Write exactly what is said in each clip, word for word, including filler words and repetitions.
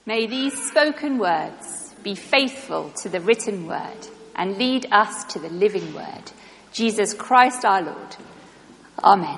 May these spoken words be faithful to the written word and lead us to the living word, Jesus Christ our Lord. Amen.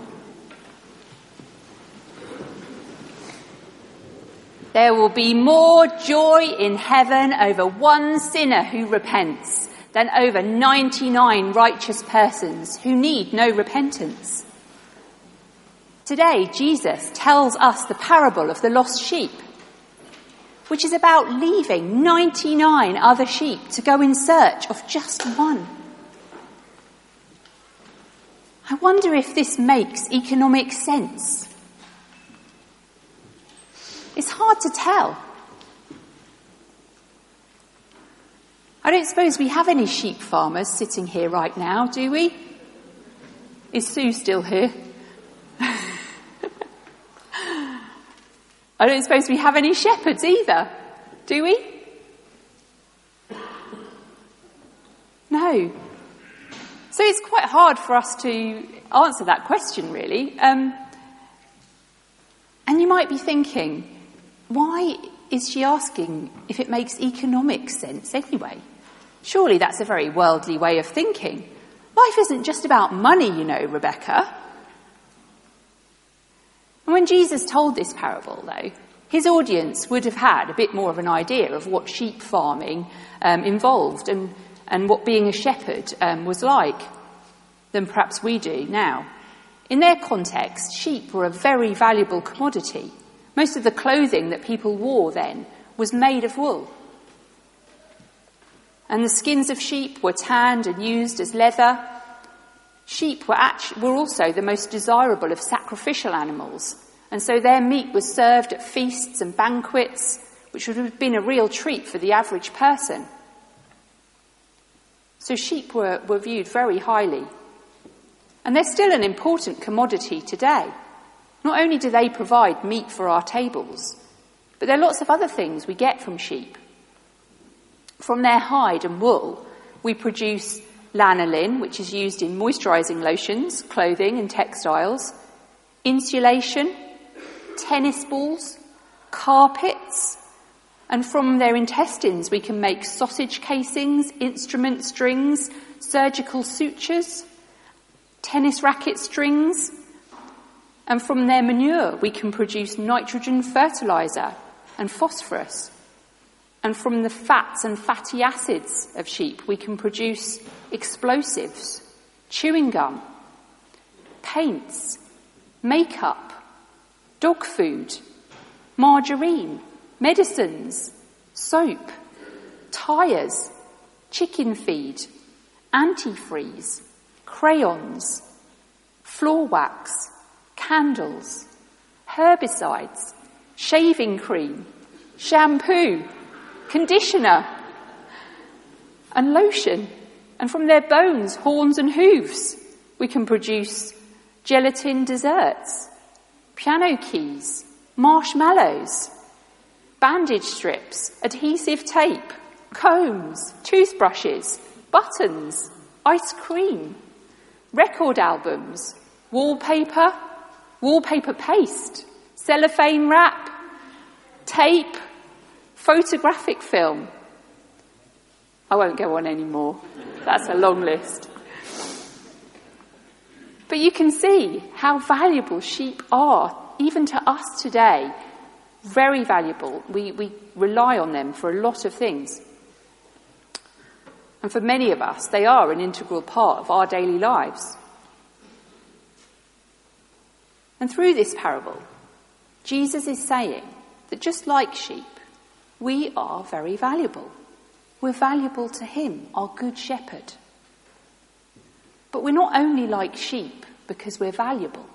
There will be more joy in heaven over one sinner who repents than over ninety-nine righteous persons who need no repentance. Today, Jesus tells us the parable of the lost sheep, which is about leaving ninety-nine other sheep to go in search of just one. I wonder if this makes economic sense. It's hard to tell. I don't suppose we have any sheep farmers sitting here right now, do we? Is Sue still here? I don't suppose we have any shepherds either, do we? No. So it's quite hard for us to answer that question, really. Um, and you might be thinking, why is she asking if it makes economic sense anyway? Surely that's a very worldly way of thinking. Life isn't just about money, you know, Rebecca. And when Jesus told this parable, though, his audience would have had a bit more of an idea of what sheep farming um, involved and, and what being a shepherd um, was like than perhaps we do now. In their context, sheep were a very valuable commodity. Most of the clothing that people wore then was made of wool. And the skins of sheep were tanned and used as leather. Sheep were, actually, were also the most desirable of sacrificial animals, and so their meat was served at feasts and banquets, which would have been a real treat for the average person. So sheep were, were viewed very highly. And they're still an important commodity today. Not only do they provide meat for our tables, but there are lots of other things we get from sheep. From their hide and wool, we produce lanolin, which is used in moisturising lotions, clothing and textiles, insulation, tennis balls, carpets, and from their intestines we can make sausage casings, instrument strings, surgical sutures, tennis racket strings, and from their manure we can produce nitrogen fertiliser and phosphorus. And from the fats and fatty acids of sheep, we can produce explosives, chewing gum, paints, makeup, dog food, margarine, medicines, soap, tyres, chicken feed, antifreeze, crayons, floor wax, candles, herbicides, shaving cream, shampoo, conditioner, and lotion. And from their bones, horns and hooves, we can produce gelatin desserts, piano keys, marshmallows, bandage strips, adhesive tape, combs, toothbrushes, buttons, ice cream, record albums, wallpaper, wallpaper paste, cellophane wrap, tape, photographic film. I won't go on anymore. That's a long list. But you can see how valuable sheep are, even to us today. Very valuable. We, we rely on them for a lot of things. And for many of us, they are an integral part of our daily lives. And through this parable, Jesus is saying that just like sheep, we are very valuable. We're valuable to him, our good shepherd. But we're not only like sheep because we're valuable.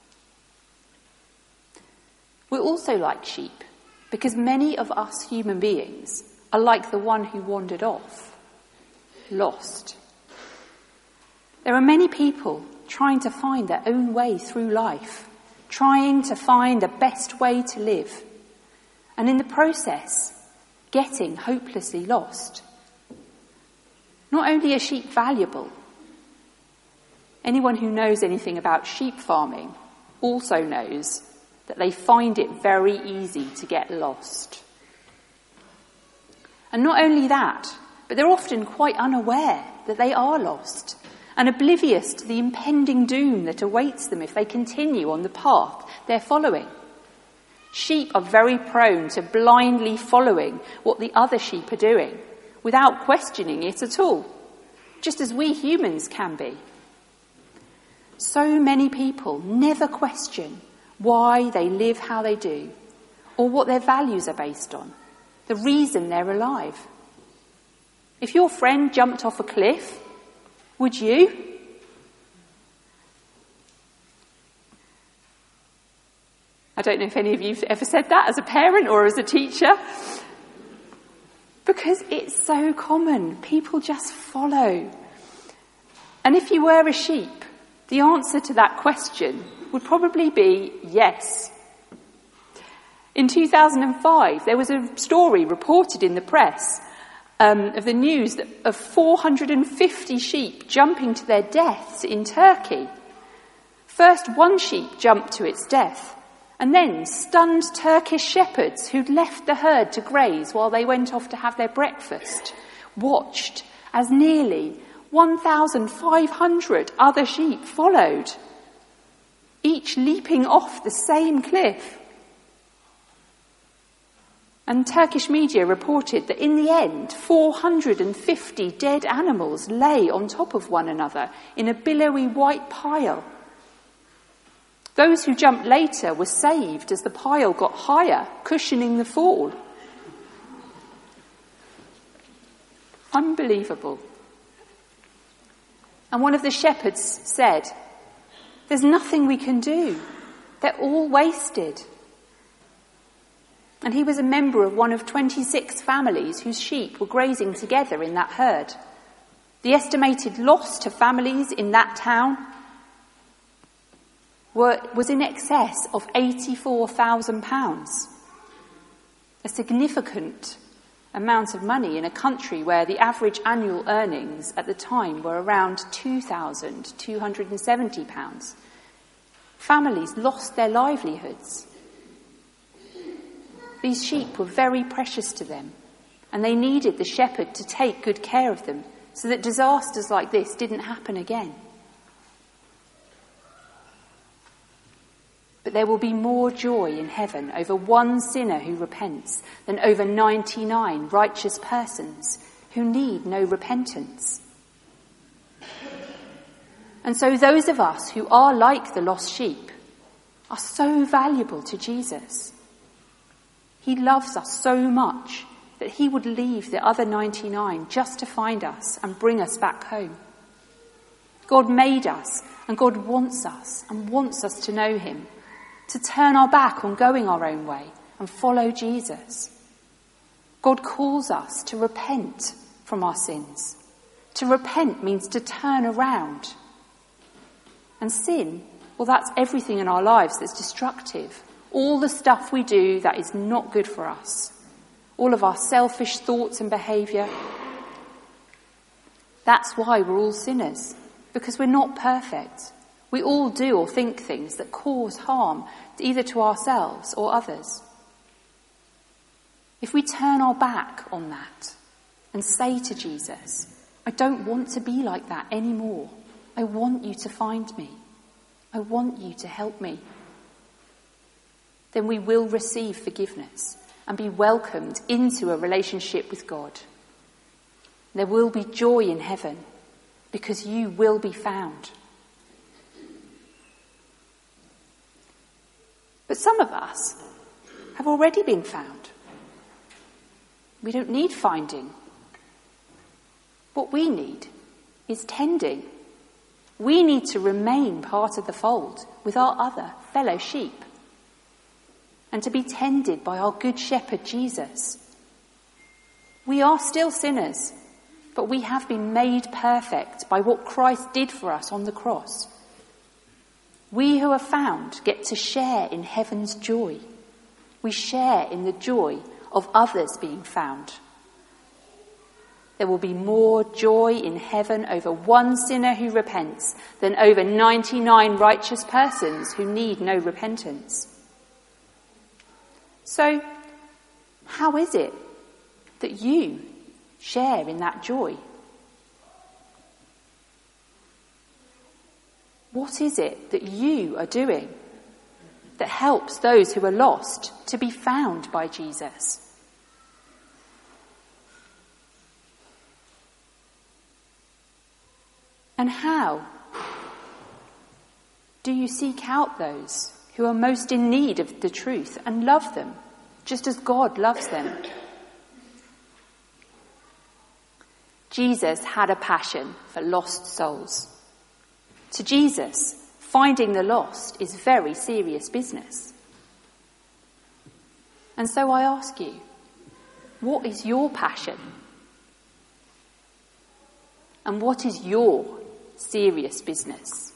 We're also like sheep because many of us human beings are like the one who wandered off, lost. There are many people trying to find their own way through life, trying to find the best way to live, and in the process, getting hopelessly lost. Not only are sheep valuable, anyone who knows anything about sheep farming also knows that they find it very easy to get lost. And not only that, but they're often quite unaware that they are lost and oblivious to the impending doom that awaits them if they continue on the path they're following. Sheep are very prone to blindly following what the other sheep are doing without questioning it at all, just as we humans can be. So many people never question why they live how they do or what their values are based on, the reason they're alive. If your friend jumped off a cliff, would you? I don't know if any of you have ever said that as a parent or as a teacher. Because it's so common. People just follow. And if you were a sheep, the answer to that question would probably be yes. In two thousand five, there was a story reported in the press um, of the news that, of four hundred fifty sheep jumping to their deaths in Turkey. First, one sheep jumped to its death, and then stunned Turkish shepherds who'd left the herd to graze while they went off to have their breakfast watched as nearly one thousand five hundred other sheep followed, each leaping off the same cliff. And Turkish media reported that in the end, four hundred fifty dead animals lay on top of one another in a billowy white pile. Those who jumped later were saved as the pile got higher, cushioning the fall. Unbelievable. And one of the shepherds said, "There's nothing we can do. They're all wasted." And he was a member of one of twenty-six families whose sheep were grazing together in that herd. The estimated loss to families in that town were, was in excess of eighty-four thousand pounds. A significant amount of money in a country where the average annual earnings at the time were around two thousand two hundred seventy pounds. Families lost their livelihoods. These sheep were very precious to them, and they needed the shepherd to take good care of them so that disasters like this didn't happen again. But there will be more joy in heaven over one sinner who repents than over ninety-nine righteous persons who need no repentance. And so those of us who are like the lost sheep are so valuable to Jesus. He loves us so much that he would leave the other ninety-nine just to find us and bring us back home. God made us, and God wants us and wants us to know him, to turn our back on going our own way and follow Jesus. God calls us to repent from our sins. To repent means to turn around. And sin, well, that's everything in our lives that's destructive. All the stuff we do that is not good for us. All of our selfish thoughts and behaviour. That's why we're all sinners, because we're not perfect. We all do or think things that cause harm either to ourselves or others. If we turn our back on that and say to Jesus, "I don't want to be like that anymore. I want you to find me. I want you to help me," then we will receive forgiveness and be welcomed into a relationship with God. There will be joy in heaven because you will be found. But some of us have already been found. We don't need finding. What we need is tending. We need to remain part of the fold with our other fellow sheep, and to be tended by our good shepherd Jesus. We are still sinners, but we have been made perfect by what Christ did for us on the cross. We who are found get to share in heaven's joy. We share in the joy of others being found. There will be more joy in heaven over one sinner who repents than over ninety-nine righteous persons who need no repentance. So, how is it that you share in that joy? What is it that you are doing that helps those who are lost to be found by Jesus? And how do you seek out those who are most in need of the truth and love them, just as God loves them? Jesus had a passion for lost souls. To Jesus, finding the lost is very serious business. And so I ask you, what is your passion? And what is your serious business?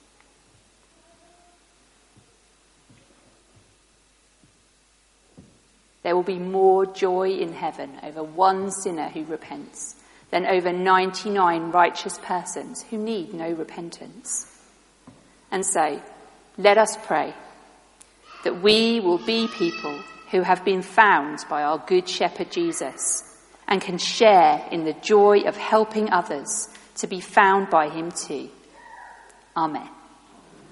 There will be more joy in heaven over one sinner who repents than over ninety-nine righteous persons who need no repentance. And so, let us pray that we will be people who have been found by our good shepherd Jesus and can share in the joy of helping others to be found by him too. Amen.